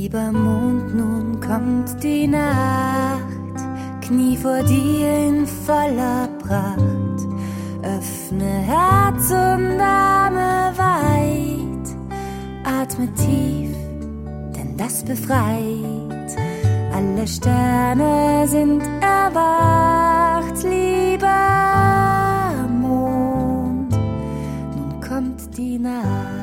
Lieber Mond, nun kommt die Nacht, knie vor dir in voller Pracht, öffne Herz und Arme weit, atme tief, denn das befreit. Alle Sterne sind erwacht, lieber Mond, nun kommt die Nacht.